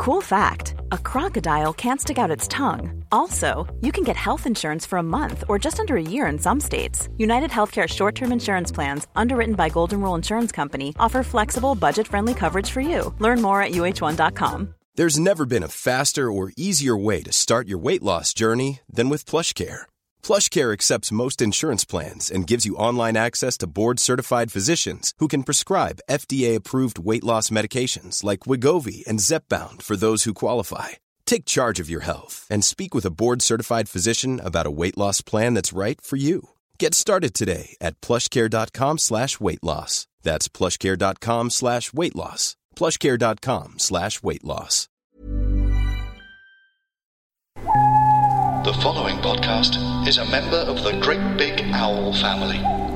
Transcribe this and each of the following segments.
Cool fact, a crocodile can't stick out its tongue. Also, you can get health insurance for a month or just under a year in some states. United Healthcare short-term insurance plans, underwritten by Golden Rule Insurance Company, offer flexible, budget-friendly coverage for you. Learn more at UH1.com. There's never been a faster or easier way to start your weight loss journey than with PlushCare. PlushCare accepts most insurance plans and gives you online access to board-certified physicians who can prescribe FDA-approved weight loss medications like Wegovy and Zepbound for those who qualify. Take charge of your health and speak with a board-certified physician about a weight loss plan that's right for you. Get started today at plushcare.com/weight loss. That's plushcare.com/weight loss. plushcare.com/weight loss. The following podcast is a member of the Great Big Owl family.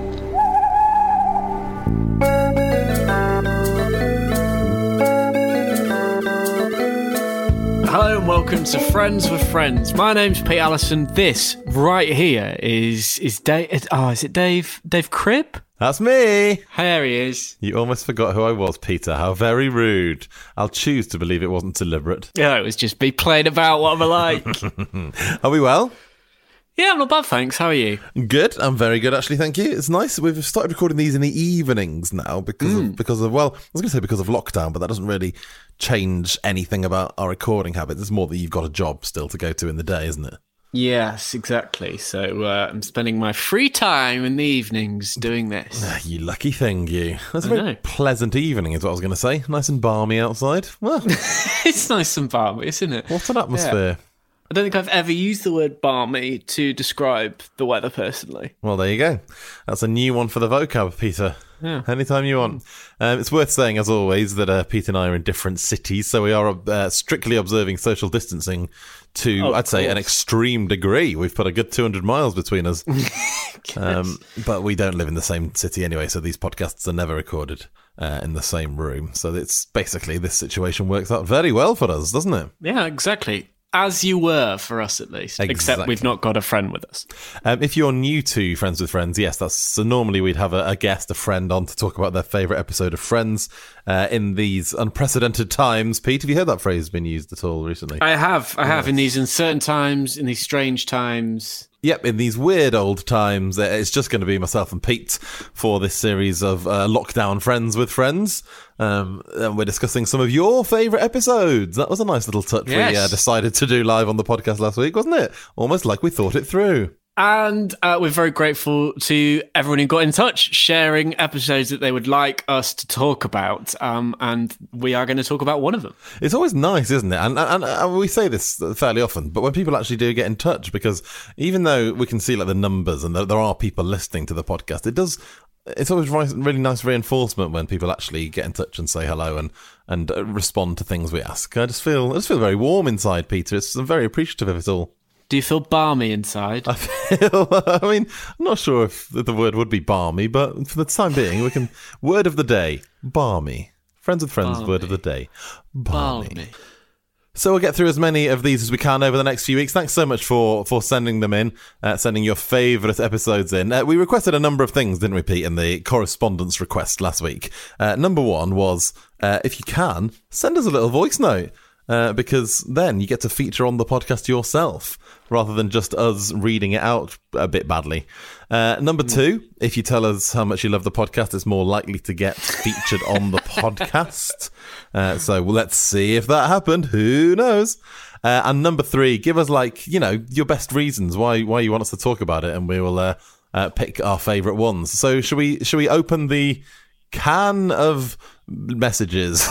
Hello and welcome to Friends with Friends. My name's Pete Allison. This right here is Dave. Oh, is it Dave? Dave Cribb? That's me. There he is. You almost forgot who I was, Peter. How very rude. I'll choose to believe it wasn't deliberate. Yeah, it was just me playing about what I'm like. Are we well? Yeah, I'm not bad, thanks. How are you? Good. I'm very good, actually. Thank you. It's nice. We've started recording these in the evenings now because of well, I was going to say because of lockdown, but that doesn't really change anything about our recording habits. It's more that you've got a job still to go to in the day, isn't it? Yes, exactly. So I'm spending my free time in the evenings doing this. You lucky thing, you. That's a very pleasant evening, is what I was going to say. Nice and balmy outside. Well, it's nice and balmy, isn't it? What an atmosphere. Yeah. I don't think I've ever used the word balmy to describe the weather personally. Well, there you go. That's a new one for the vocab, Peter. Yeah. Anytime you want. It's worth saying, as always, that Pete and I are in different cities, so we are strictly observing social distancing to, I'd say, an extreme degree. We've put a good 200 miles between us. But we don't live in the same city anyway, so these podcasts are never recorded in the same room. So it's basically, this situation works out very well for us, doesn't it? Yeah, exactly. As you were, for us at least. Exactly. Except we've not got a friend with us. If you're new to Friends with Friends, yes, so normally we'd have a guest, a friend on to talk about their favourite episode of Friends in these unprecedented times. Pete, have you heard that phrase been used at all recently? I have. Yes. In these uncertain times, in these strange times. Yep, in these weird old times, it's just going to be myself and Pete for this series of lockdown Friends with Friends. And we're discussing some of your favourite episodes. That was a nice little touch we decided to do live on the podcast last week, wasn't it? Almost like we thought it through. And we're very grateful to everyone who got in touch, sharing episodes that they would like us to talk about. And we are going to talk about one of them. It's always nice, isn't it? And we say this fairly often, but when people actually do get in touch, because even though we can see like the numbers and there are people listening to the podcast, it's always really nice reinforcement when people actually get in touch and say hello and respond to things we ask. I just feel very warm inside, Peter. I'm very appreciative of it all. Do you feel balmy inside? I mean, I'm not sure if the word would be balmy, but for the time being, we can... Word of the day, balmy. Friends with Friends, balmy. Word of the day, balmy. So we'll get through as many of these as we can over the next few weeks. Thanks so much for sending them in, sending your favourite episodes in. We requested a number of things, didn't we, Pete, in the correspondence request last week. Number one was, if you can, send us a little voice note. Because then you get to feature on the podcast yourself rather than just us reading it out a bit badly. Number two, if you tell us how much you love the podcast, it's more likely to get featured on the podcast. So let's see if that happened. Who knows? And number three, give us your best reasons why you want us to talk about it, and we will pick our favourite ones. So should we open the can of messages?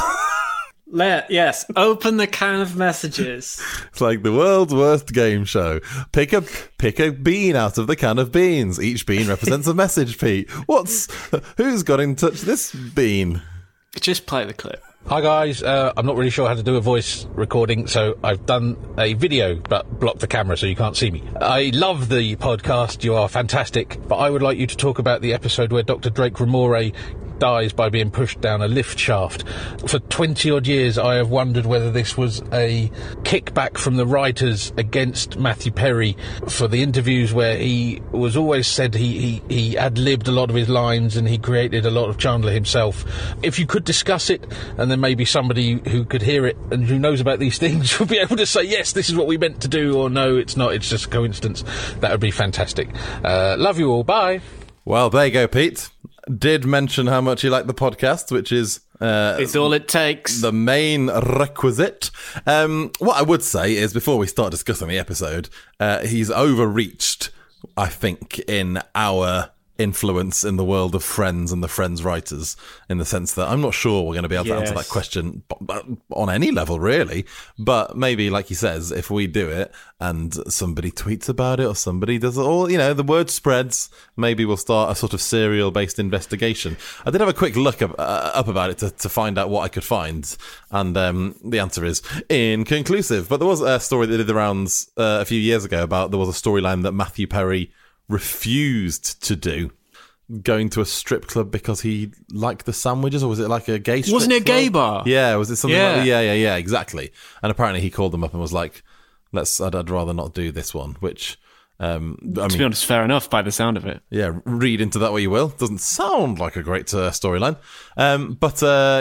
Yes, open the can of messages. It's like the world's worst game show. Pick a bean out of the can of beans. Each bean represents a message, Pete. Who's got in touch this bean? Just play the clip. Hi guys, I'm not really sure how to do a voice recording, so I've done a video but blocked the camera so you can't see me. I love the podcast, you are fantastic, but I would like you to talk about the episode where Dr. Drake Ramore dies by being pushed down a lift shaft. For 20-odd years, I have wondered whether this was a kickback from the writers against Matthew Perry for the interviews where he was always said he ad-libbed a lot of his lines and he created a lot of Chandler himself. If you could discuss it, and then maybe somebody who could hear it and who knows about these things would be able to say, yes, this is what we meant to do, or no, it's not, it's just a coincidence. That would be fantastic. Love you all. Bye. Well, there you go, Pete. Did mention how much you like the podcast, which is... it's all it takes. The main requisite. What I would say is, before we start discussing the episode, he's overreached, I think, in our influence in the world of Friends and the Friends writers, in the sense that I'm not sure we're going to be able to answer that question on any level, really. But maybe, like he says, if we do it and somebody tweets about it or somebody does it, or, you know, the word spreads, maybe we'll start a sort of serial-based investigation. I did have a quick look up about it to find out what I could find, and the answer is inconclusive. But there was a story that did the rounds a few years ago about there was a storyline that Matthew Perry refused to do, going to a strip club because he liked the sandwiches, or was it like a gay strip Wasn't it a club? gay bar? Yeah, was it something like that? Yeah, exactly. And apparently he called them up and was like, I'd rather not do this one, which to be honest, fair enough by the sound of it. Yeah, read into that what you will. Doesn't sound like a great storyline. But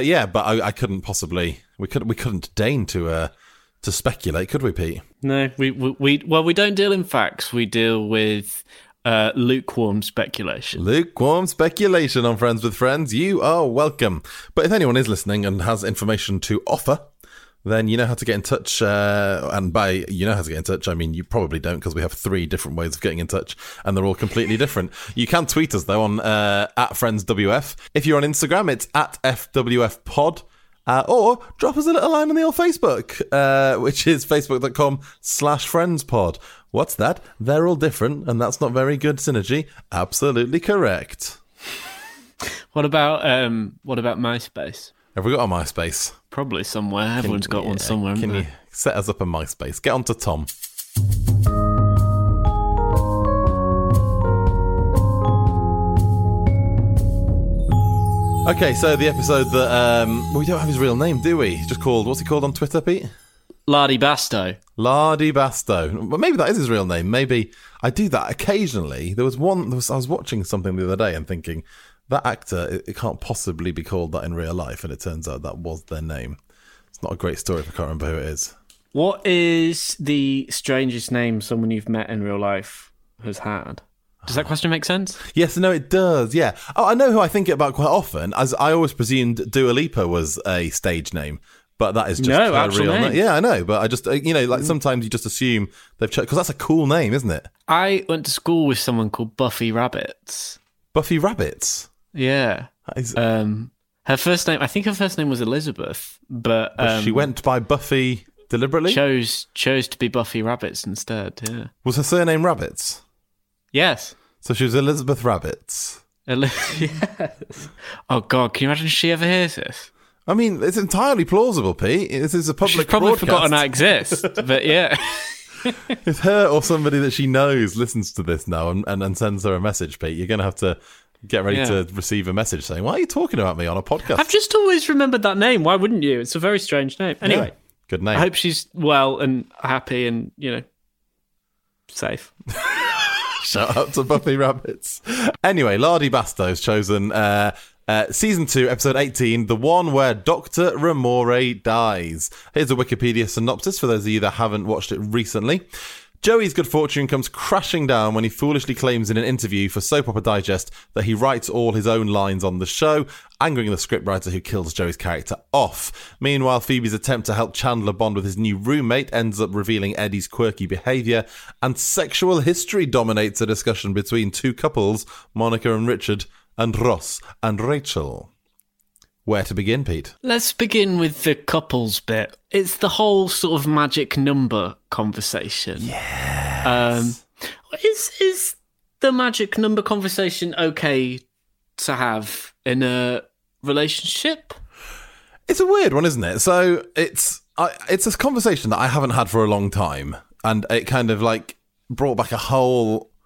I couldn't possibly, we couldn't deign to speculate, could we, Pete? No, we don't deal in facts. We deal with lukewarm speculation. Lukewarm speculation on Friends with Friends. You are welcome. But if anyone is listening and has information to offer, then you know how to get in touch. And by you know how to get in touch, I mean you probably don't, because we have 3 different ways of getting in touch, and they're all completely different. You can tweet us, though, on @FriendsWF. If you're on Instagram, it's @FWFpod. Or drop us a little line on the old Facebook, which is facebook.com/friendspod. What's that? They're all different, and that's not very good synergy. Absolutely correct. What about MySpace? Have we got a MySpace? Probably somewhere. Everyone's got one somewhere. Can you set us up a MySpace? Get on to Tom. Okay, so the episode that we don't have his real name, do we? He's just called, what's he called on Twitter, Pete? Lardy Basto. Lardy Basto. Well, maybe that is his real name. Maybe I do that occasionally. I was watching something the other day and thinking, that actor, it can't possibly be called that in real life, and it turns out that was their name. It's not a great story if I can't remember who it is. What is the strangest name someone you've met in real life has had? Does that question make sense? Yes, no, it does, yeah. Oh, I know who I think about quite often, as I always presumed Dua Lipa was a stage name, but that is just her real name. Yeah, I know, but I just, like sometimes you just assume they've checked, because that's a cool name, isn't it? I went to school with someone called Buffy Rabbits. Buffy Rabbits? Yeah. Her first name, I think her first name was Elizabeth, but she went by Buffy deliberately? Chose to be Buffy Rabbits instead, yeah. Was her surname Rabbits? Yes. So she was Elizabeth Rabbits. Yes. Oh, God, can you imagine if she ever hears this? I mean, it's entirely plausible, Pete. This is a public She's probably broadcast. Forgotten I exist, but yeah. If her or somebody that she knows listens to this now and sends her a message, Pete, you're going to have to get ready to receive a message saying, why are you talking about me on a podcast? I've just always remembered that name. Why wouldn't you? It's a very strange name. Anyway. Yeah, good name. I hope she's well and happy and, safe. Shout out to Buffy Rabbits. Anyway, Lardy Basto's chosen Season 2, Episode 18, the one where Dr. Ramore dies. Here's a Wikipedia synopsis for those of you that haven't watched it recently. Joey's good fortune comes crashing down when he foolishly claims in an interview for Soap Opera Digest that he writes all his own lines on the show, angering the scriptwriter who kills Joey's character off. Meanwhile, Phoebe's attempt to help Chandler bond with his new roommate ends up revealing Eddie's quirky behaviour, and sexual history dominates a discussion between 2 couples, Monica and Richard, and Ross and Rachel. Where to begin, Pete? Let's begin with the couples bit. It's the whole sort of magic number conversation. Yes. Is the magic number conversation okay to have in a relationship? It's a weird one, isn't it? So it's a conversation that I haven't had for a long time, and it kind of like brought back a whole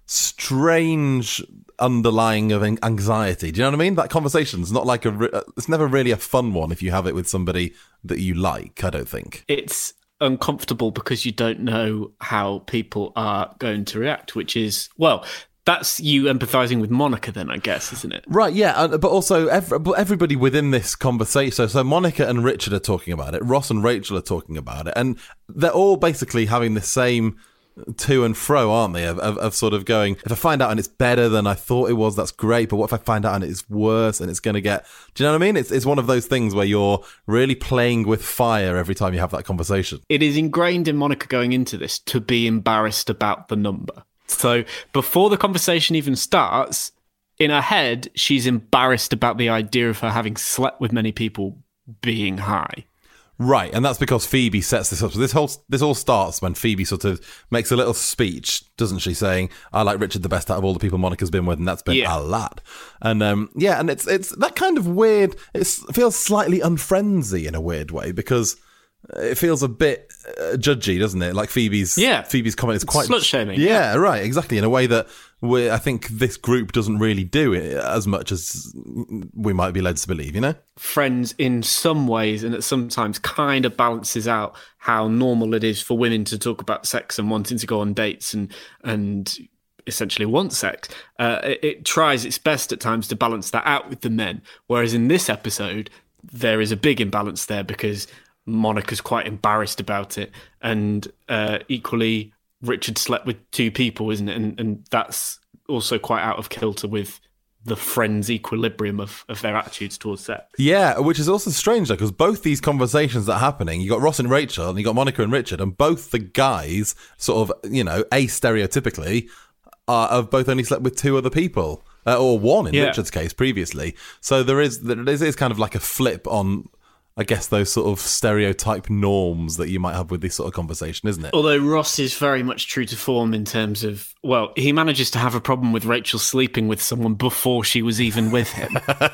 strange underlying of anxiety. Do you know what I mean? That conversation's not like it's never really a fun one if you have it with somebody that you like, I don't think. It's uncomfortable because you don't know how people are going to react, which is, well, that's you empathizing with Monica then, I guess, isn't it? Right, yeah, but also everybody within this conversation, so Monica and Richard are talking about it, Ross and Rachel are talking about it, and they're all basically having the same to and fro, aren't they, of sort of going, if I find out and it's better than I thought it was, that's great, but what if I find out and it's worse and it's going to get... Do you know what I mean? It's one of those things where you're really playing with fire every time you have that conversation. It is ingrained in Monica going into this to be embarrassed about the number. So before the conversation even starts, in her head, she's embarrassed about the idea of her having slept with many people being high. Right, and that's because Phoebe sets this up. So this all starts when Phoebe sort of makes a little speech, doesn't she, saying, I like Richard the best out of all the people Monica's been with, and that's been a lot. And and it's that kind of weird, it feels slightly unfriendsy in a weird way, because it feels a bit judgy, doesn't it? Like Phoebe's comment is quite... slut-shaming. Yeah, right, exactly, in a way that I think this group doesn't really do it as much as we might be led to believe, you know? Friends in some ways, and at sometimes kind of balances out how normal it is for women to talk about sex and wanting to go on dates and essentially want sex. It tries its best at times to balance that out with the men, whereas in this episode, there is a big imbalance there because Monica's quite embarrassed about it, and equally Richard slept with two people, isn't it? And that's also quite out of kilter with the friends' equilibrium of their attitudes towards sex. Yeah, which is also strange though, because both these conversations that are happening, you got Ross and Rachel and you got Monica and Richard, and both the guys sort of, you know, stereotypically have both only slept with two other people, or one in Richard's case previously. So there is kind of like a flip on, I guess, those sort of stereotype norms that you might have with this sort of conversation, isn't it? Although Ross is very much true to form in terms of, well, he manages to have a problem with Rachel sleeping with someone before she was even with him.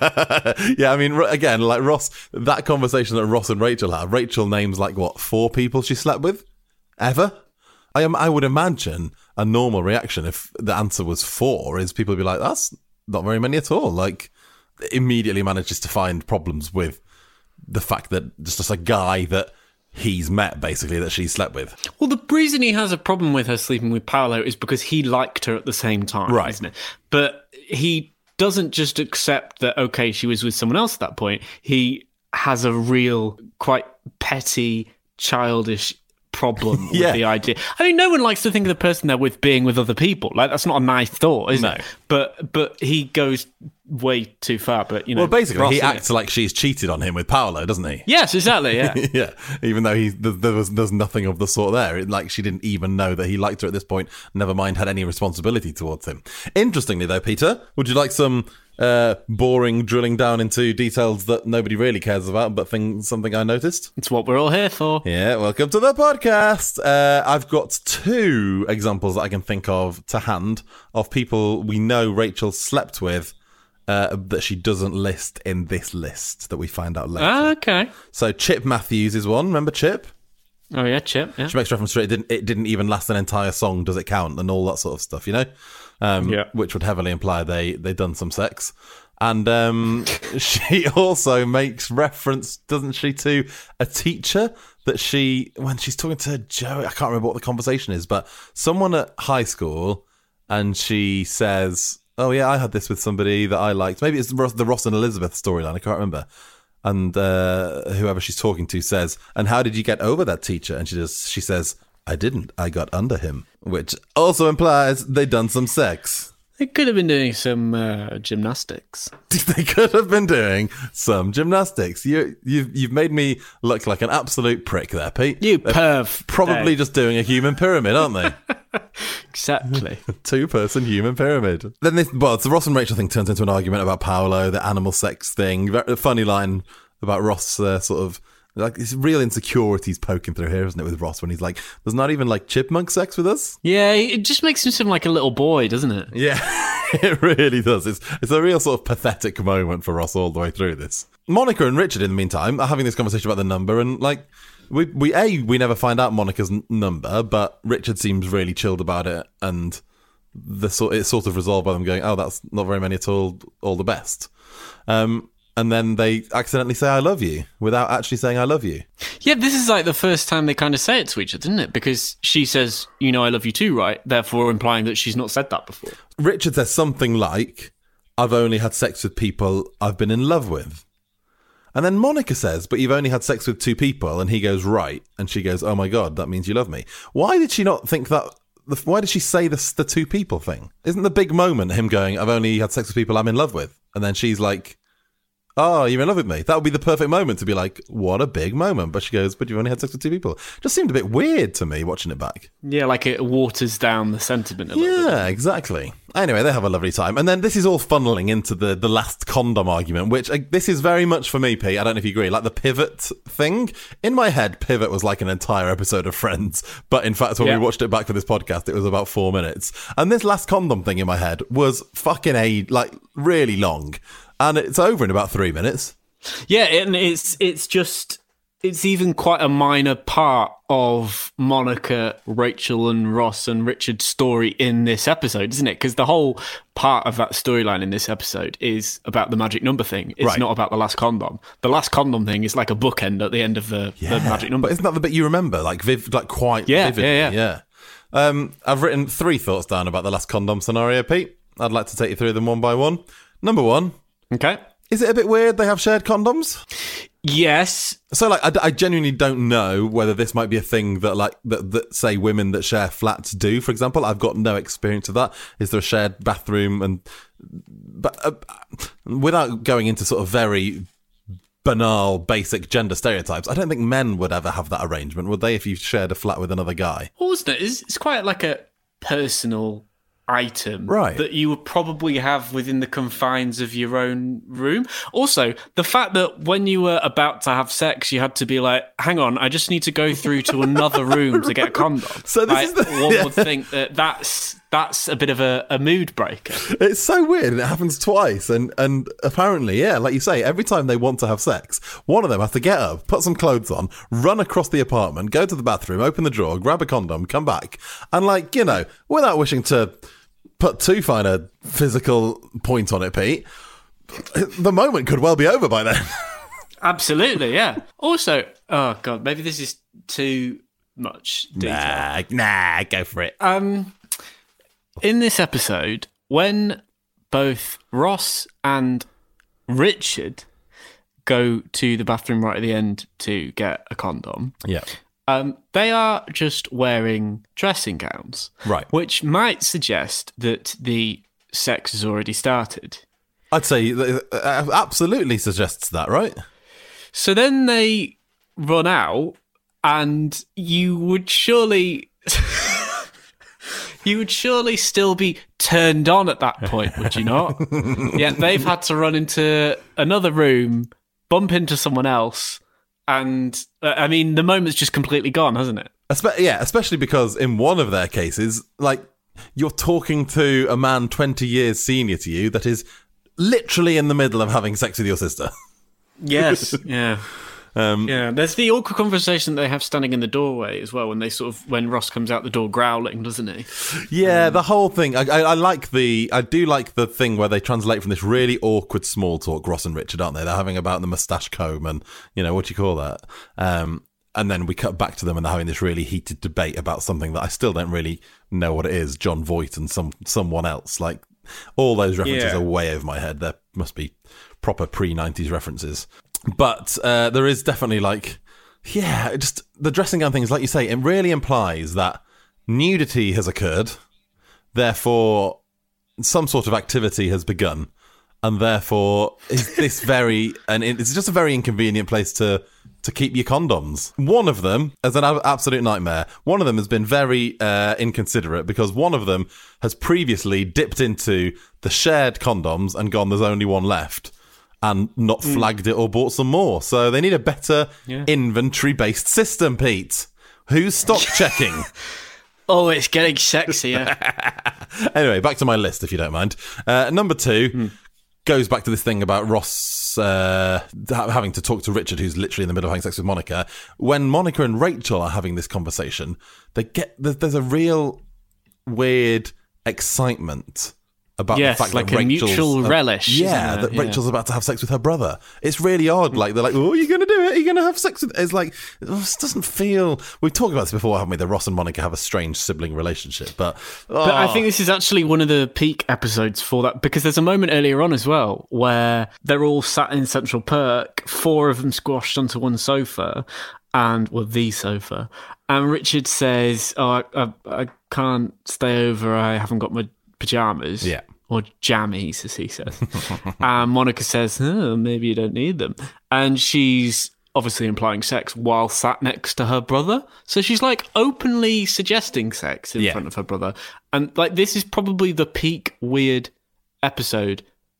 Yeah, I mean, again, like Ross, that conversation that Ross and Rachel have, Rachel names like, what, 4 people she slept with? Ever? I would imagine a normal reaction if the answer was 4 is people would be like, that's not very many at all. Like, immediately manages to find problems with the fact that it's just a guy that he's met, basically, that she slept with. Well, the reason he has a problem with her sleeping with Paolo is because he liked her at the same time, right? Isn't it? But he doesn't just accept that, okay, she was with someone else at that point. He has a real, quite petty, childish problem with the idea. I mean, no one likes to think of the person they're with being with other people. Like, that's not a nice thought, is it? But he goes way too far. But, you know, well, basically, Ross, he acts like she's cheated on him with Paolo, doesn't he? Yes, exactly. Yeah, yeah. Even though there's nothing of the sort there. Like, she didn't even know that he liked her at this point. Never mind, had any responsibility towards him. Interestingly, though, Peter, would you like some boring drilling down into details that nobody really cares about, but something I noticed? It's what we're all here for. Yeah, welcome to the podcast. I've got 2 examples that I can think of to hand of people we know Rachel slept with that she doesn't list in this list that we find out later. Ah, okay. So Chip Matthews is one. Remember Chip? Oh yeah, Chip. Yeah. She makes reference to it didn't even last an entire song. Does it count? And all that sort of stuff, you know? Which would heavily imply they done some sex. And she also makes reference, doesn't she, to a teacher that when she's talking to Joe, I can't remember what the conversation is, but someone at high school, and she says, oh yeah, I had this with somebody that I liked. Maybe it's the Ross and Elizabeth storyline, I can't remember. And whoever she's talking to says, and how did you get over that teacher? And she says, I didn't. I got under him. Which also implies they'd done some sex. They could have been doing some gymnastics. They could have been doing some gymnastics. You've made me look like an absolute prick there, Pete. You perv. Probably just doing a human pyramid, aren't they? Exactly. 2-person human pyramid. Then the Ross and Rachel thing turns into an argument about Paolo, the animal sex thing. A funny line about Ross sort of, like, it's real insecurities poking through here, isn't it, with Ross, when he's like, there's not even like chipmunk sex with us? Yeah, it just makes him seem like a little boy, doesn't it? Yeah, it really does. It's a real sort of pathetic moment for Ross all the way through this. Monica and Richard, in the meantime, are having this conversation about the number, and like, we never find out Monica's number, but Richard seems really chilled about it, and it's sort of resolved by them going, oh, that's not very many at all the best. And then they accidentally say, I love you, without actually saying I love you. Yeah, this is like the first time they kind of say it to each other, isn't it? Because she says, you know, I love you too, right? Therefore implying that she's not said that before. Richard says something like, I've only had sex with people I've been in love with. And then Monica says, but you've only had sex with 2 people. And he goes, right. And she goes, oh my God, that means you love me. Why did she not think that? Why did she say the 2 people thing? Isn't the big moment him going, I've only had sex with people I'm in love with? And then she's like, oh, you're in love with me. That would be the perfect moment to be like, what a big moment. But she goes, but you've only had sex with 2 people. Just seemed a bit weird to me watching it back. Yeah, like it waters down the sentiment a little bit. Yeah, exactly. Anyway, they have a lovely time. And then this is all funneling into the last condom argument, which this is very much for me, Pete. I don't know if you agree. Like the pivot thing. In my head, pivot was like an entire episode of Friends. But in fact, when we watched it back for this podcast, it was about 4 minutes. And this last condom thing in my head was fucking really long. And it's over in about 3 minutes. Yeah, and it's even quite a minor part of Monica, Rachel and Ross and Richard's story in this episode, isn't it? Because the whole part of that storyline in this episode is about the magic number thing. It's not about the last condom. The last condom thing is like a bookend at the end of the magic number. But isn't that the bit you remember? Quite vividly. Yeah. I've written 3 thoughts down about the last condom scenario, Pete. I'd like to take you through them one by one. Number 1. Okay. Is it a bit weird they have shared condoms? Yes. So, I genuinely don't know whether this might be a thing that say women that share flats do, for example. I've got no experience of that. Is there a shared bathroom? But without going into sort of very banal, basic gender stereotypes, I don't think men would ever have that arrangement, would they, if you shared a flat with another guy? Well, isn't it? It's quite like a personal item that you would probably have within the confines of your own room. Also, the fact that when you were about to have sex, you had to be like, hang on, I just need to go through to another room to get a condom. So this is one would think that's a bit of a mood breaker. It's so weird, and it happens twice. And apparently, yeah, like you say, every time they want to have sex, one of them has to get up, put some clothes on, run across the apartment, go to the bathroom, open the drawer, grab a condom, come back, and without wishing to put too fine a physical point on it, Pete, the moment could well be over by then. Absolutely, yeah. Also, oh God, maybe this is too much detail. Nah, go for it. In this episode, when both Ross and Richard go to the bathroom right at the end to get a condom, they are just wearing dressing gowns, right? Which might suggest that the sex has already started. I'd say absolutely suggests that, right? So then they run out, and you would surely still be turned on at that point, would you not? Yeah, they've had to run into another room, bump into someone else. And, the moment's just completely gone, hasn't it? Especially because in one of their cases, you're talking to a man 20 years senior to you that is literally in the middle of having sex with your sister. Yes, yeah. There's the awkward conversation they have standing in the doorway as well when Ross comes out the door growling, doesn't he? Yeah, the whole thing. I do like the thing where they translate from this really awkward small talk, Ross and Richard, aren't they? They're having about the moustache comb and, what do you call that? And then we cut back to them and they're having this really heated debate about something that I still don't really know what it is. John Voight and someone else. All those references are way over my head. There must be proper pre-90s references. But there is definitely just the dressing gown thing is, like you say, it really implies that nudity has occurred, therefore some sort of activity has begun, and therefore is this it's just a very inconvenient place to keep your condoms. One of them is an absolute nightmare. One of them has been very inconsiderate because one of them has previously dipped into the shared condoms and gone, there's only one left. And not flagged it or bought some more. So they need a better inventory-based system, Pete. Who's stock checking? Oh, it's getting sexier. Anyway, back to my list, if you don't mind. Number 2 goes back to this thing about Ross having to talk to Richard, who's literally in the middle of having sex with Monica. When Monica and Rachel are having this conversation, there's a real weird excitement about yes, the fact like that a mutual relish. Yeah, that Rachel's about to have sex with her brother. It's really odd. Like, they're like, oh, you're going to do it? Are you going to have sex with... It's like, it just doesn't feel... We've talked about this before, haven't we? That Ross and Monica have a strange sibling relationship. But I think this is actually one of the peak episodes for that, because there's a moment earlier on as well where they're all sat in Central Perk, 4 of them squashed onto one sofa, the sofa. And Richard says, I can't stay over, I haven't got my pyjamas. Yeah. Or jammies, as he says. And Monica says, maybe you don't need them. And she's obviously implying sex while sat next to her brother. So she's like openly suggesting sex in front of her brother. And like, this is probably the peak weird episode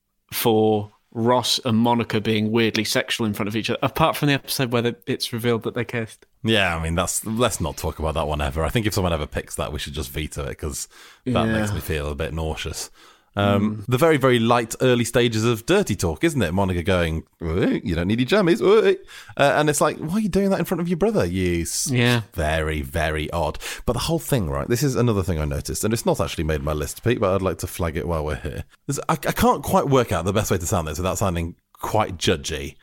for Ross and Monica being weirdly sexual in front of each other, apart from the episode where it's revealed that they kissed. Yeah, I mean, let's not talk about that one ever. I think if someone ever picks that, we should just veto it, because that makes me feel a bit nauseous. The very, very light early stages of dirty talk, isn't it? Monica going, you don't need your jammies. And it's like, why are you doing that in front of your brother? Very, very odd. But the whole thing, right, this is another thing I noticed, and it's not actually made my list, Pete, but I'd like to flag it while we're here. I can't quite work out the best way to sound this without sounding quite judgy.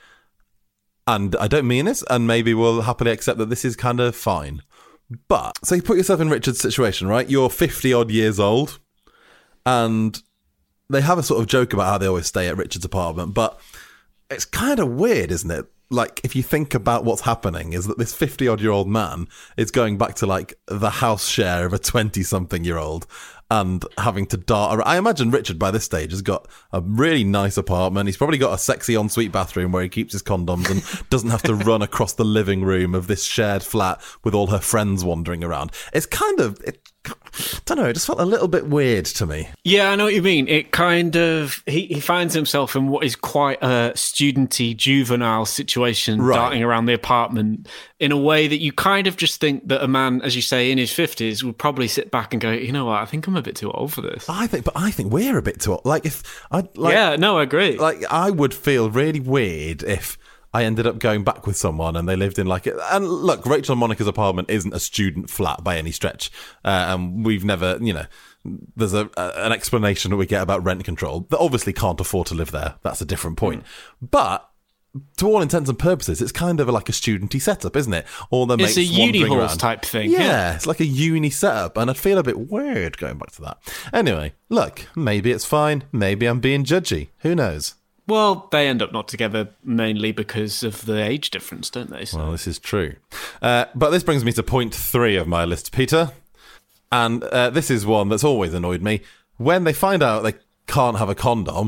And I don't mean it, and maybe we'll happily accept that this is kind of fine. But, so you put yourself in Richard's situation, right? You're 50-odd years old, and... they have a sort of joke about how they always stay at Richard's apartment, but it's kind of weird, isn't it? Like, if you think about what's happening, is that this 50-odd-year-old man is going back to, like, the house share of a 20-something-year-old and having to dart around. I imagine Richard, by this stage, has got a really nice apartment. He's probably got a sexy ensuite bathroom where he keeps his condoms and doesn't have to run across the living room of this shared flat with all her friends wandering around. It's kind of... I don't know, it just felt a little bit weird to me. Yeah, I know what you mean. It kind of... He finds himself in what is quite a studenty, juvenile situation, darting around the apartment in a way that you kind of just think that a man, as you say, in his 50s would probably sit back and go, you know what, I think I'm a bit too old for this. I think we're a bit too old. Like, I agree. Like, I would feel really weird if I ended up going back with someone and they lived in like... And look, Rachel and Monica's apartment isn't a student flat by any stretch. And we've never, there's an explanation that we get about rent control. They obviously can't afford to live there. That's a different point. But to all intents and purposes, it's kind of like a studenty setup, isn't it? All the mates it's a uni halls type thing. Yeah, it's like a uni setup. And I'd feel a bit weird going back to that. Anyway, look, maybe it's fine. Maybe I'm being judgy. Who knows? Well, they end up not together mainly because of the age difference, don't they? So. Well, this is true. But this brings me to point 3 of my list, Peter. And this is one that's always annoyed me. When they find out they can't have a condom,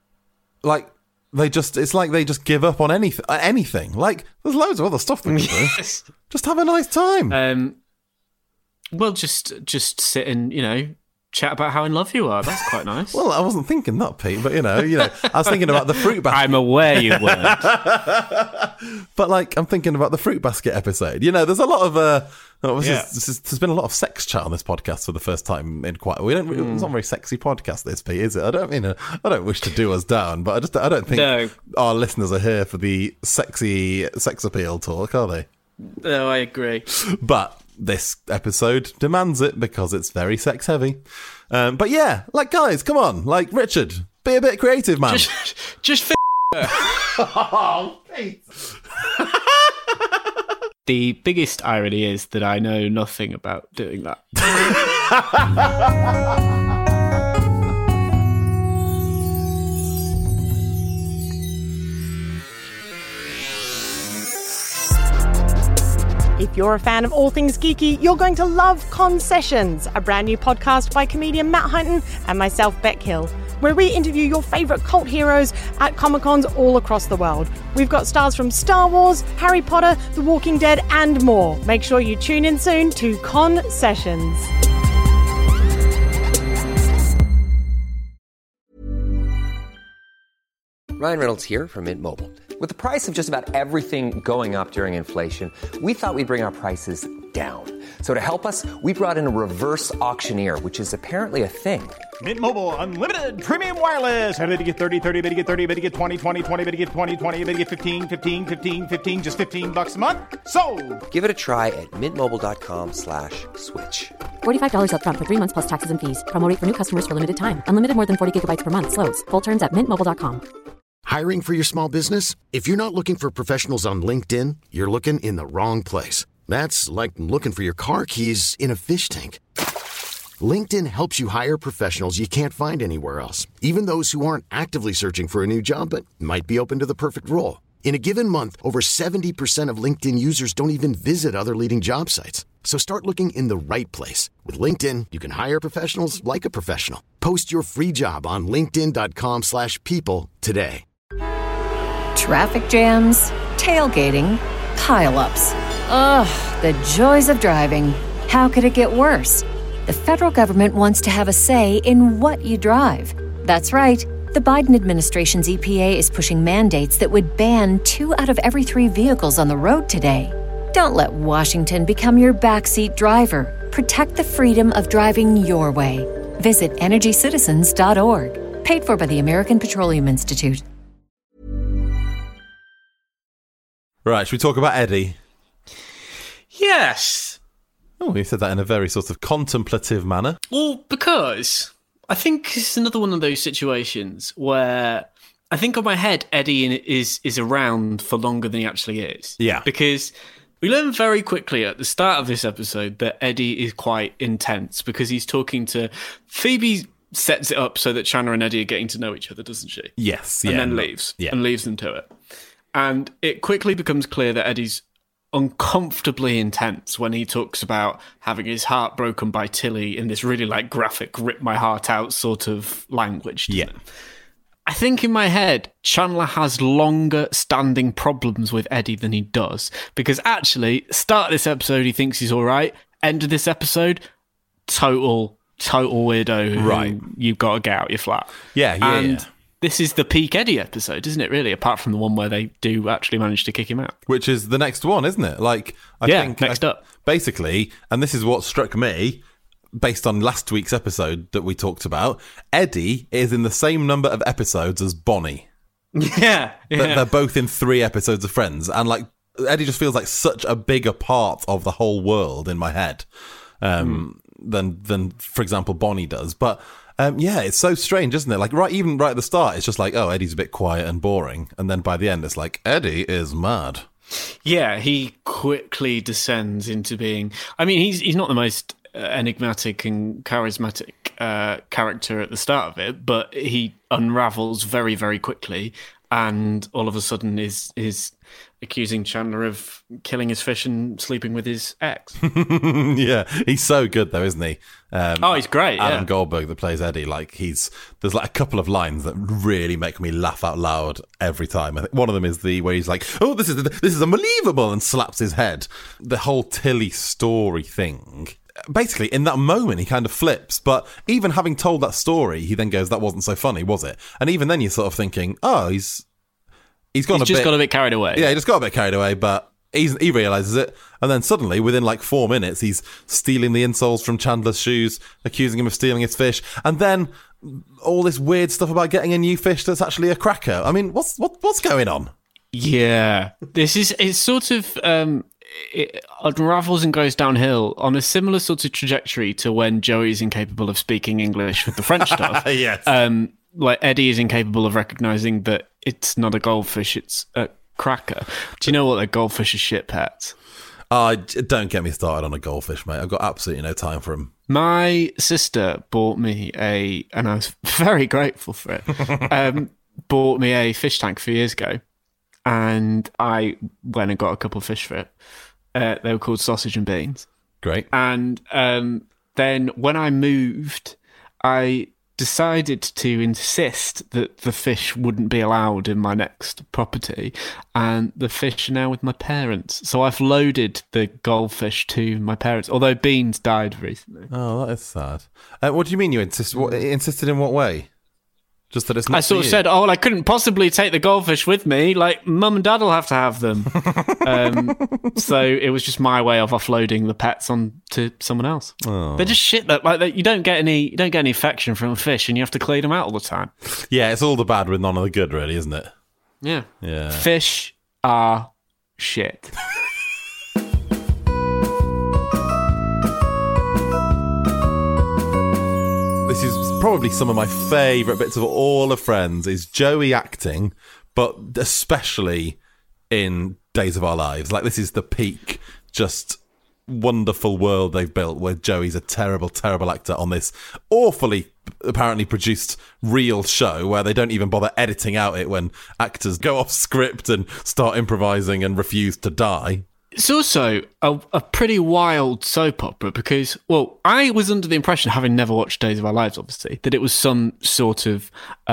like, it's like they just give up on anything. Like, there's loads of other stuff they can do. Just have a nice time. Well, just sit and, chat about how in love you are. That's quite nice. Well, I wasn't thinking that, Pete, but I was thinking about the fruit basket. I'm aware you weren't. But I'm thinking about the fruit basket episode. There's a lot of there's been a lot of sex chat on this podcast for the first time in quite. It's not a very sexy podcast, this, Pete, is it? I don't wish to do us down, but I don't think our listeners are here for the sexy sex appeal talk, are they? No, I agree. But this episode demands it because it's very sex heavy. But yeah, guys, come on, Richard, be a bit creative, man. Just Oh, Pete. The biggest irony is that I know nothing about doing that. If you're a fan of all things geeky, you're going to love Concessions, a brand new podcast by comedian Matt Hunton and myself, Beck Hill, where we interview your favourite cult heroes at Comic-Cons all across the world. We've got stars from Star Wars, Harry Potter, The Walking Dead, and more. Make sure you tune in soon to Concessions. Ryan Reynolds here from Mint Mobile. With the price of just about everything going up during inflation, we thought we'd bring our prices down. So to help us, we brought in a reverse auctioneer, which is apparently a thing. Mint Mobile Unlimited Premium Wireless. How to get 30, 30, bit to get 30, bit to get 20, 20, 20, bit to get 20, 20, bit to get 15, 15, 15, 15, just $15 a month? Sold! Give it a try at mintmobile.com/switch. $45 up front for 3 months plus taxes and fees. Promo rate for new customers for limited time. Unlimited more than 40 gigabytes per month. Slows full terms at mintmobile.com. Hiring for your small business? If you're not looking for professionals on LinkedIn, you're looking in the wrong place. That's like looking for your car keys in a fish tank. LinkedIn helps you hire professionals you can't find anywhere else, even those who aren't actively searching for a new job but might be open to the perfect role. In a given month, over 70% of LinkedIn users don't even visit other leading job sites. So start looking in the right place. With LinkedIn, you can hire professionals like a professional. Post your free job on linkedin.com/people today. Traffic jams, tailgating, pile-ups. Ugh, the joys of driving. How could it get worse? The federal government wants to have a say in what you drive. That's right. The Biden administration's EPA is pushing mandates that would ban 2 out of every 3 vehicles on the road today. Don't let Washington become your backseat driver. Protect the freedom of driving your way. Visit EnergyCitizens.org. Paid for by the American Petroleum Institute. Right, should we talk about Eddie? Yes. Oh, you said that in a very sort of contemplative manner. Well, because I think it's another one of those situations where I think on my head, Eddie is around for longer than he actually is. Yeah. Because we learn very quickly at the start of this episode that Eddie is quite intense because he's talking to... Phoebe sets it up so that Chandler and Eddie are getting to know each other, doesn't she? Yes. And then leaves. Yeah. And leaves them to it. And it quickly becomes clear that Eddie's uncomfortably intense when he talks about having his heart broken by Tilly in this really like graphic rip my heart out sort of language. Yeah. I think in my head, Chandler has longer standing problems with Eddie than he does. Because actually, start of this episode, he thinks he's all right. End of this episode, total weirdo. Right. You've got to get out your flat. Yeah. This is the peak Eddie episode, isn't it, really? Apart from the one where they do actually manage to kick him out. Which is the next one, isn't it? Like, I think next up. Basically, and this is what struck me, based on last week's episode that we talked about, Eddie is in the same number of episodes as Bonnie. Yeah. They're both in 3 episodes of Friends. And, like, Eddie just feels like such a bigger part of the whole world in my head than, for example, Bonnie does. But... yeah, it's so strange, isn't it? Like, even right at the start, it's just like, oh, Eddie's a bit quiet and boring. And then by the end, it's like, Eddie is mad. Yeah, he quickly descends into being... I mean, he's not the most enigmatic and charismatic character at the start of it, but he unravels very, very quickly. And all of a sudden is accusing Chandler of killing his fish and sleeping with his ex. Yeah, he's so good though, isn't he? He's great. Adam Goldberg that plays Eddie, like there's like a couple of lines that really make me laugh out loud every time. I think one of them is where he's like, "Oh, this is unbelievable," and slaps his head. The whole Tilly story thing. Basically, in that moment, he kind of flips. But even having told that story, he then goes, "That wasn't so funny, was it?" And even then, you're sort of thinking, "Oh, he's got a bit carried away." Yeah, he just got a bit carried away, but he realises it. And then suddenly, within like 4 minutes, he's stealing the insoles from Chandler's shoes, accusing him of stealing his fish, and then all this weird stuff about getting a new fish that's actually a cracker. I mean, what's going on? Yeah, it's sort of. It unravels and goes downhill on a similar sort of trajectory to when Joey's incapable of speaking English with the French stuff. Yes. Like Eddie is incapable of recognising that it's not a goldfish, it's a cracker. Do you know what a goldfish is shit, Pat? Don't get me started on a goldfish, mate. I've got absolutely no time for him. My sister bought me and I was very grateful for it, bought me a fish tank a few years ago. And I went and got a couple of fish for it. They were called Sausage and Beans. Great. And then when I moved, I decided to insist that the fish wouldn't be allowed in my next property. And the fish are now with my parents. So I've loaded the goldfish to my parents, although Beans died recently. Oh, that is sad. What do you mean you insisted in what way? Just that it's not I sort of for you. said, I couldn't possibly take the goldfish with me. Like, mum and dad will have to have them. So it was just my way of offloading the pets on to someone else. Oh. They're just shit that you don't get any affection from a fish, and you have to clean them out all the time. Yeah, it's all the bad with none of the good, really, isn't it? Yeah. Yeah. Fish are shit. This is probably some of my favourite bits of all of Friends is Joey acting, but especially in Days of Our Lives. Like, this is the peak, just wonderful world they've built where Joey's a terrible, terrible actor on this awfully, apparently produced real show where they don't even bother editing out it when actors go off script and start improvising and refuse to die. It's also a pretty wild soap opera because, well, I was under the impression, having never watched Days of Our Lives, obviously, that it was some sort of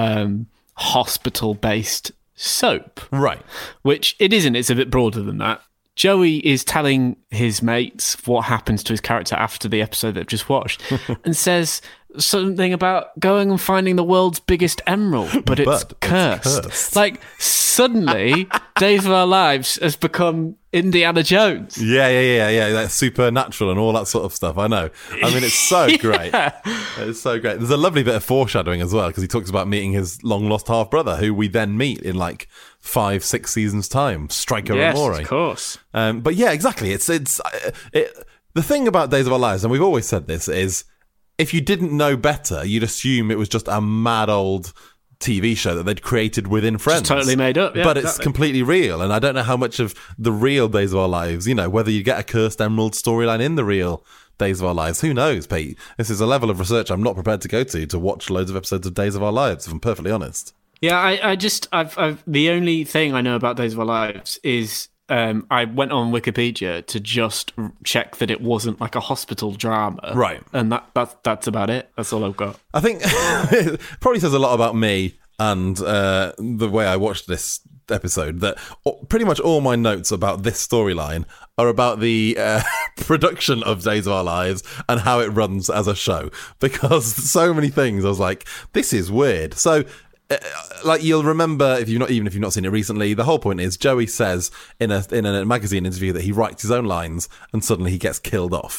hospital-based soap. Right. Which it isn't. It's a bit broader than that. Joey is telling his mates what happens to his character after the episode they've just watched and says something about going and finding the world's biggest emerald, but it's cursed. Like, suddenly, Days of Our Lives has become Indiana Jones. Yeah. That's supernatural and all that sort of stuff. I know. I mean, it's so great. It's so great. There's a lovely bit of foreshadowing as well because he talks about meeting his long-lost half-brother, who we then meet in, like, 5-6 seasons' time, Striker Amore. Yes, of course. But yeah, exactly. The thing about Days of Our Lives, and we've always said this, is if you didn't know better, you'd assume it was just a mad old TV show that they'd created within Friends. Just totally made up, yeah. But it's completely real, and I don't know how much of the real Days of Our Lives, whether you get a Cursed Emerald storyline in the real Days of Our Lives. Who knows, Pete? This is a level of research I'm not prepared to go to watch loads of episodes of Days of Our Lives, if I'm perfectly honest. Yeah, I've the only thing I know about Days of Our Lives is I went on Wikipedia to just check that it wasn't like a hospital drama. Right. And that's about it. That's all I've got. I think it probably says a lot about me and the way I watched this episode that pretty much all my notes about this storyline are about the production of Days of Our Lives and how it runs as a show, because so many things I was like, this is weird. So like, you'll remember, if you've not seen it recently, the whole point is Joey says in a magazine interview that he writes his own lines and suddenly he gets killed off.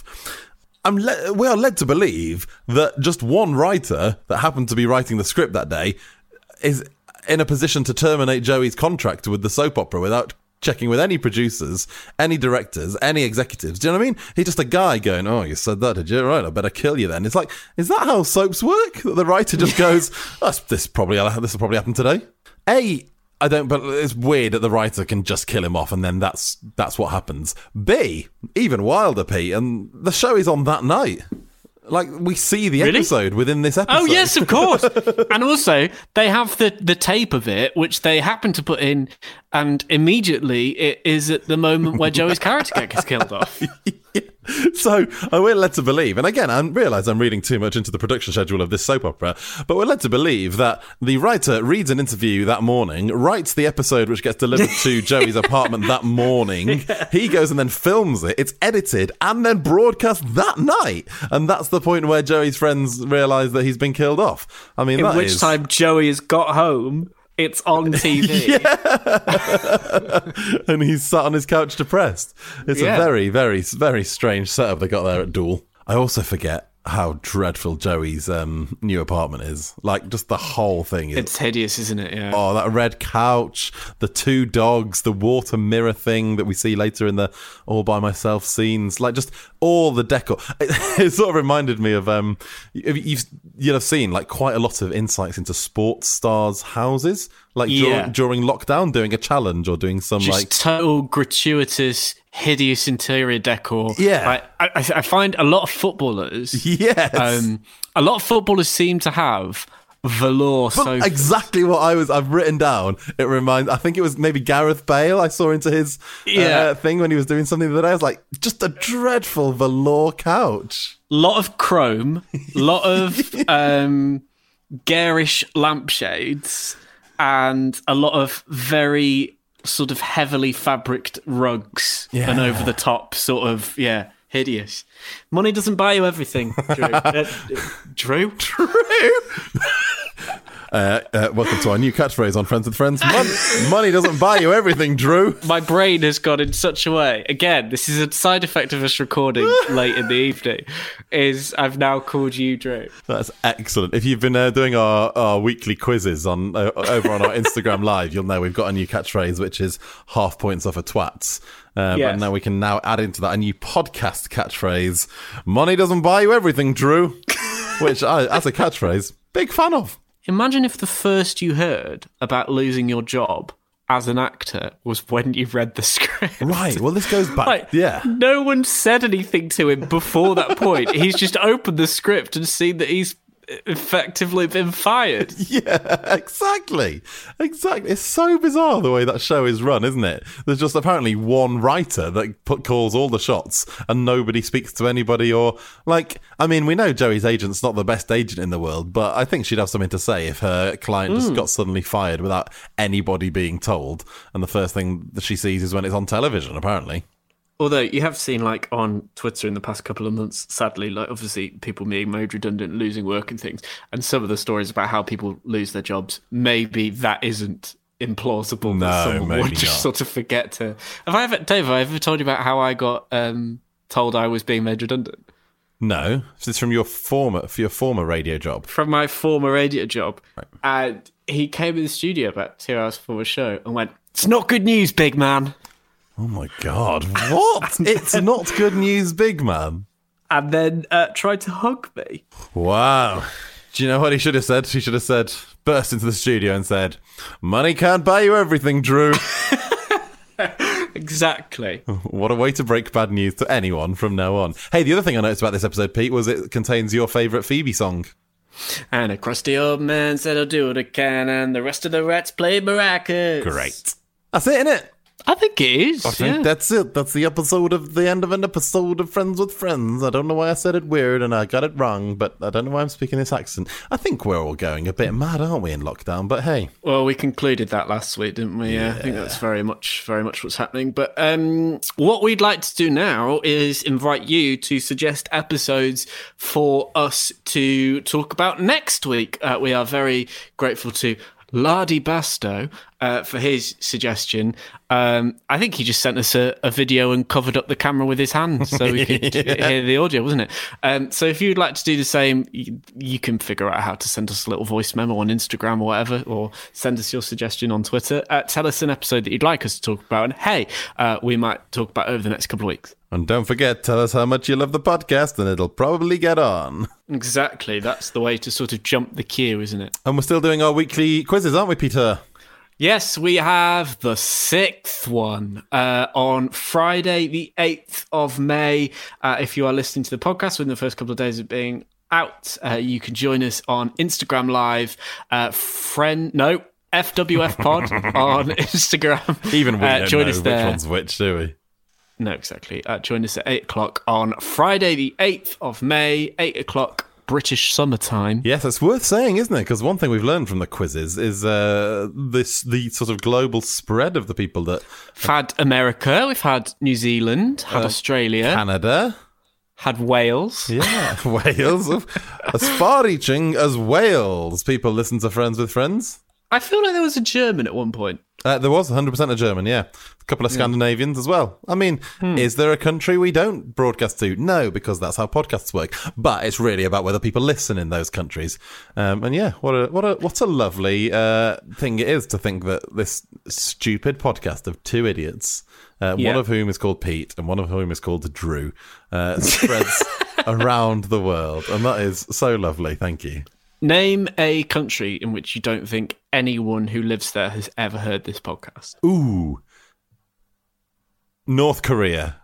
We are led to believe that just one writer that happened to be writing the script that day is in a position to terminate Joey's contract with the soap opera without checking with any producers, any directors, any executives. Do you know what I mean? He's just a guy going, oh, you said that, did you? Right, I better kill you then. It's like, is that how soaps work? That the writer just goes, this will probably happen today. But it's weird that the writer can just kill him off and then that's what happens. B, even wilder, Pete, and the show is on that night. Like, we see the episode within this episode. Oh, yes, of course. And also, they have the tape of it, which they happen to put in, and immediately it is at the moment where Joey's character gets killed off. So we're led to believe, and again, I realise I'm reading too much into the production schedule of this soap opera, but we're led to believe that the writer reads an interview that morning, writes the episode which gets delivered to Joey's apartment that morning, he goes and then films it, it's edited, and then broadcast that night. And that's the point where Joey's friends realise that he's been killed off. I mean, in which time Joey has got home, it's on TV. Yeah. And he's sat on his couch depressed. It's a very, very, very strange setup they got there at Duel. I also forget how dreadful Joey's new apartment is. Like, just the whole thing is... It's hideous, isn't it? Yeah. Oh, that red couch, the 2 dogs, the water mirror thing that we see later in the All By Myself scenes. Like, just all the decor. It sort of reminded me of... you'll have seen, like, quite a lot of insights into sports stars' houses. Like, during lockdown, doing a challenge or doing some, just total gratuitous, hideous interior decor. Yeah. I find a lot of footballers... Yes. A lot of footballers seem to have velour sofas. Exactly what I've written down. It reminds... I think it was maybe Gareth Bale I saw into his thing when he was doing something the other day. I was like, just a dreadful velour couch. Lot of chrome. Lot of garish lampshades. And a lot of very sort of heavily fabriced rugs and over the top sort of, hideous. Money doesn't buy you everything, Drew. Drew? Welcome to our new catchphrase on Friends with Friends. Money doesn't buy you everything, Drew. My brain has gone in such a way. Again, this is a side effect of us recording late in the evening, is I've now called you Drew. That's excellent. If you've been doing our weekly quizzes on over on our Instagram Live, you'll know we've got a new catchphrase, which is half points off of twats. Yes. And now we can add into that a new podcast catchphrase. Money doesn't buy you everything, Drew. Which, as a catchphrase, big fan of. Imagine if the first you heard about losing your job as an actor was when you read the script. Right, well, this goes back, yeah. No one said anything to him before that point. He's just opened the script and seen that he's effectively been fired. Yeah, exactly. It's so bizarre the way that show is run, isn't it? There's just apparently one writer that calls all the shots and nobody speaks to anybody, or we know Joey's agent's not the best agent in the world, but I think she'd have something to say if her client just got suddenly fired without anybody being told, and the first thing that she sees is when it's on television, apparently. Although you have seen, on Twitter in the past couple of months, sadly, obviously people being made redundant, losing work and things, and some of the stories about how people lose their jobs, maybe that isn't implausible. No, someone maybe would just not. sort of forget to... Dave, have I ever told you about how I got told I was being made redundant? No. It's from your former radio job. From my former radio job. Right. And he came in the studio about 2 hours before the show and went, "It's not good news, big man." Oh my God, what? It's not good news, big man. And then tried to hug me. Wow. Do you know what he should have said? He should have burst into the studio and said, "Money can't buy you everything, Drew." Exactly. What a way to break bad news to anyone from now on. Hey, the other thing I noticed about this episode, Pete, was it contains your favourite Phoebe song. And a crusty old man said, "I'll do what I can," and the rest of the rats played maracas. Great. That's it, innit? I think it is. I think that's it. That's the end of an episode of Friends with Friends. I don't know why I said it weird and I got it wrong, but I don't know why I'm speaking this accent. I think we're all going a bit mad, aren't we, in lockdown? But hey. Well, we concluded that last week, didn't we? Yeah. I think that's very much what's happening. But what we'd like to do now is invite you to suggest episodes for us to talk about next week. We are very grateful to Lardy Basto for his suggestion. I think he just sent us a video and covered up the camera with his hands so we could hear the audio, wasn't it? So if you'd like to do the same, you can figure out how to send us a little voice memo on Instagram or whatever, or send us your suggestion on Twitter. Tell us an episode that you'd like us to talk about, and hey, we might talk about it over the next couple of weeks. And don't forget, tell us how much you love the podcast and it'll probably get on. Exactly. That's the way to sort of jump the queue, isn't it? And we're still doing our weekly quizzes, aren't we, Peter? Yes, we have the 6th one on Friday, the 8th of May. If you are listening to the podcast within the first couple of days of being out, you can join us on Instagram Live. FWF Pod on Instagram. Even we don't join know us there. Which one's which, do we? No, exactly. Join us at 8 o'clock on Friday, the 8th of May, 8 o'clock British summertime. Yes, it's worth saying, isn't it? Because one thing we've learned from the quizzes is the sort of global spread of the people that... We've had America, we've had New Zealand, had Australia. Canada. Had Wales. Yeah, Wales. As far-reaching as Wales. People listen to Friends with Friends. I feel like there was a German at one point. There was 100% a German, yeah. A couple of Scandinavians as well. I mean, is there a country we don't broadcast to? No, because that's how podcasts work. But it's really about whether people listen in those countries. And yeah, what a lovely thing it is to think that this stupid podcast of two idiots, one of whom is called Pete and one of whom is called Drew, spreads around the world. And that is so lovely. Thank you. Name a country in which you don't think anyone who lives there has ever heard this podcast. Ooh. North Korea.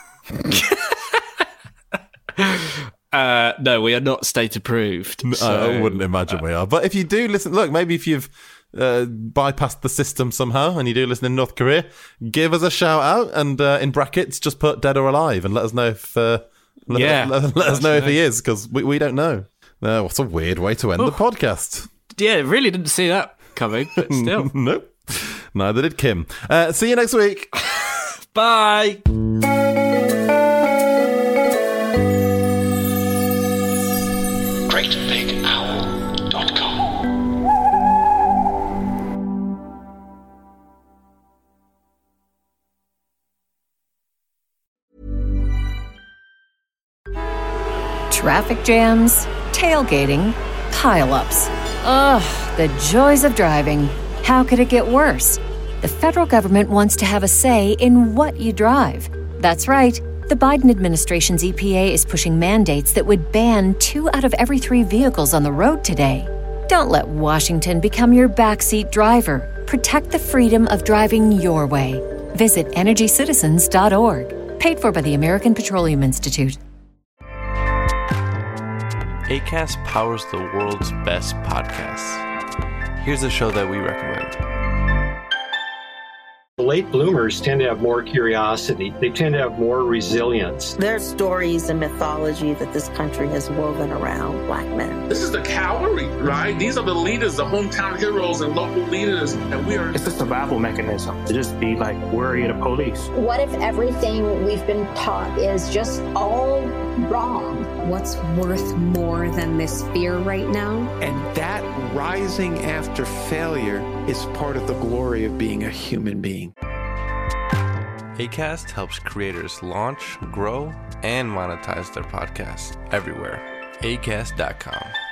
No, we are not state approved. So... I wouldn't imagine we are. But if you do listen, look, maybe if you've bypassed the system somehow and you do listen in North Korea, give us a shout out and in brackets just put dead or alive and let us know if let us know if he is, because we don't know. What a weird way to end the podcast. Yeah, really didn't see that coming, but still. Nope. Neither did Kim. See you next week. Bye. GreatBigOwl.com Traffic jams, tailgating, pile-ups. Ugh, the joys of driving. How could it get worse? The federal government wants to have a say in what you drive. That's right. The Biden administration's EPA is pushing mandates that would ban 2 out of every 3 vehicles on the road today. Don't let Washington become your backseat driver. Protect the freedom of driving your way. Visit EnergyCitizens.org. Paid for by the American Petroleum Institute. Acast powers the world's best podcasts. Here's a show that we recommend. Late bloomers tend to have more curiosity. They tend to have more resilience. There's stories and mythology that this country has woven around Black men. This is the cavalry, right? These are the leaders, the hometown heroes and local leaders. And we are... It's a survival mechanism to just be like worry of the police. What if everything we've been taught is just all wrong? What's worth more than this fear right now? And that rising after failure is part of the glory of being a human being. Acast helps creators launch, grow, and monetize their podcasts everywhere. Acast.com.